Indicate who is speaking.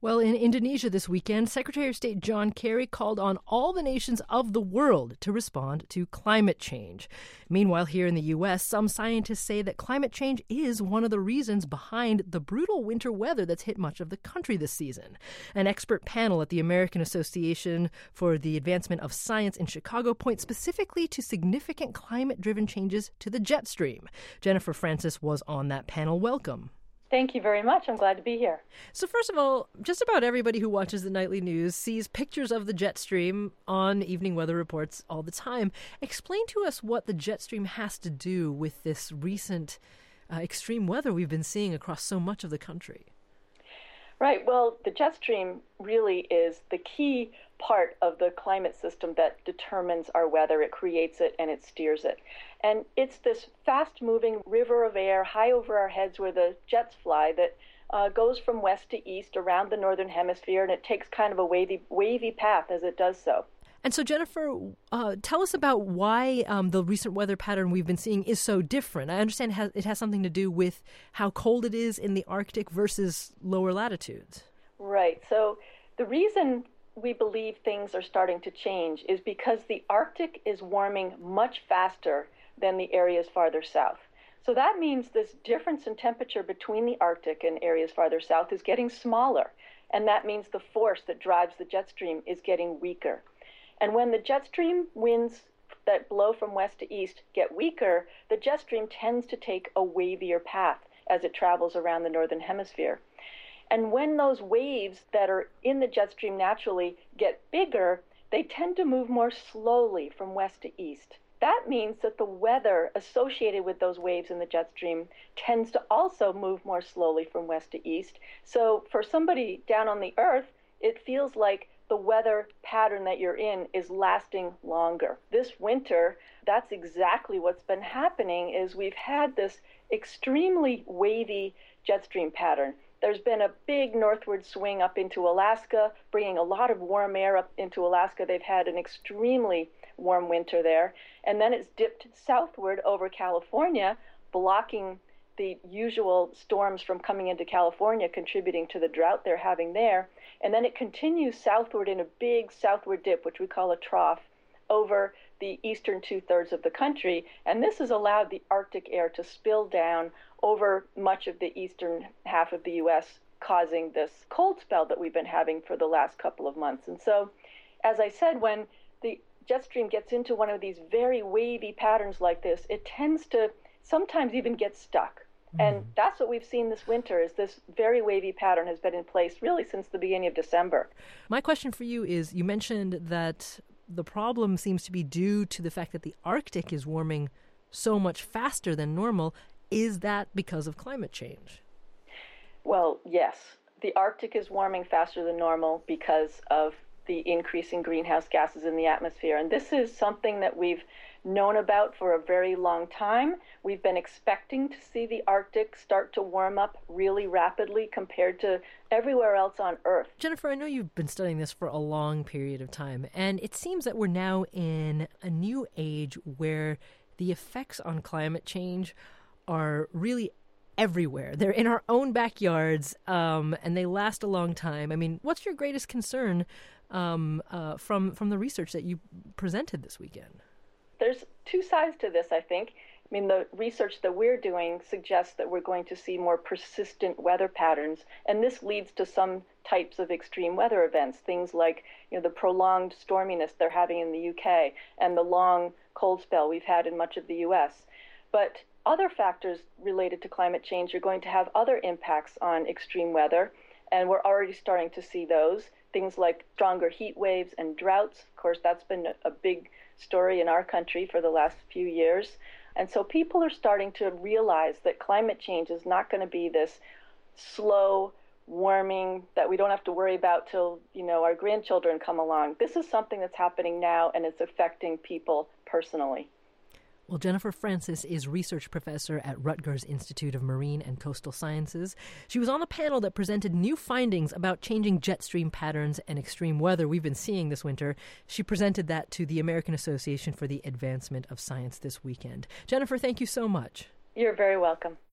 Speaker 1: Well, in Indonesia this weekend, Secretary of State John Kerry called on all the nations of the world to respond to climate change. Meanwhile, here in the U.S., some scientists say that climate change is one of the reasons behind the brutal winter weather that's hit much of the country this season. An expert panel at the American Association for the Advancement of Science in Chicago points specifically to significant climate-driven changes to the jet stream. Jennifer Francis was on that panel. Welcome.
Speaker 2: Thank you very much. I'm glad to be here.
Speaker 1: So first of all, just about everybody who watches the nightly news sees pictures of the jet stream on evening weather reports all the time. Explain to us what the jet stream has to do with this recent extreme weather we've been seeing across so much of the country.
Speaker 2: Right. Well, the jet stream really is the key part of the climate system that determines our weather. It creates it and it steers it. And it's this fast-moving river of air high over our heads where the jets fly that goes from west to east around the northern hemisphere, and it takes kind of a wavy path as it does so.
Speaker 1: And so, Jennifer, tell us about why the recent weather pattern we've been seeing is so different. I understand it has something to do with how cold it is in the Arctic versus lower latitudes.
Speaker 2: Right. So the reason we believe things are starting to change is because the Arctic is warming much faster than the areas farther south. So that means this difference in temperature between the Arctic and areas farther south is getting smaller. And that means the force that drives the jet stream is getting weaker. And when the jet stream winds that blow from west to east get weaker, the jet stream tends to take a wavier path as it travels around the northern hemisphere. And when those waves that are in the jet stream naturally get bigger, they tend to move more slowly from west to east. That means that the weather associated with those waves in the jet stream tends to also move more slowly from west to east. So for somebody down on the Earth, it feels like the weather pattern that you're in is lasting longer. This winter, that's exactly what's been happening is we've had this extremely wavy jet stream pattern. There's been a big northward swing up into Alaska, bringing a lot of warm air up into Alaska. They've had an extremely warm winter there. And then it's dipped southward over California, blocking the usual storms from coming into California, contributing to the drought they're having there. And then it continues southward in a big southward dip, which we call a trough, over the eastern two-thirds of the country. And this has allowed the Arctic air to spill down over much of the eastern half of the U.S., causing this cold spell that we've been having for the last couple of months. And so, as I said, when the jet stream gets into one of these very wavy patterns like this, it tends to sometimes even get stuck. And that's what we've seen this winter, is this very wavy pattern has been in place really since the beginning of December.
Speaker 1: My question for you is, you mentioned that the problem seems to be due to the fact that the Arctic is warming so much faster than normal. Is that because of climate change?
Speaker 2: Well, yes. The Arctic is warming faster than normal because of the increase in greenhouse gases in the atmosphere. And this is something that we've known about for a very long time. We've been expecting to see the Arctic start to warm up really rapidly compared to everywhere else on Earth.
Speaker 1: Jennifer, I know you've been studying this for a long period of time, and it seems that we're now in a new age where the effects on climate change are really everywhere. They're in our own backyards, and they last a long time. I mean, what's your greatest concern from the research that you presented this weekend?
Speaker 2: There's two sides to this, I think. I mean, the research that we're doing suggests that we're going to see more persistent weather patterns, and this leads to some types of extreme weather events, things like, the prolonged storminess they're having in the UK and the long cold spell we've had in much of the US. But other factors related to climate change are going to have other impacts on extreme weather, and we're already starting to see those. Things like stronger heat waves and droughts. Of course, that's been a big story in our country for the last few years. And so people are starting to realize that climate change is not going to be this slow warming that we don't have to worry about till, our grandchildren come along. This is something that's happening now, and it's affecting people personally.
Speaker 1: Well, Jennifer Francis is research professor at Rutgers Institute of Marine and Coastal Sciences. She was on a panel that presented new findings about changing jet stream patterns and extreme weather we've been seeing this winter. She presented that to the American Association for the Advancement of Science this weekend. Jennifer, thank you so much.
Speaker 2: You're very welcome.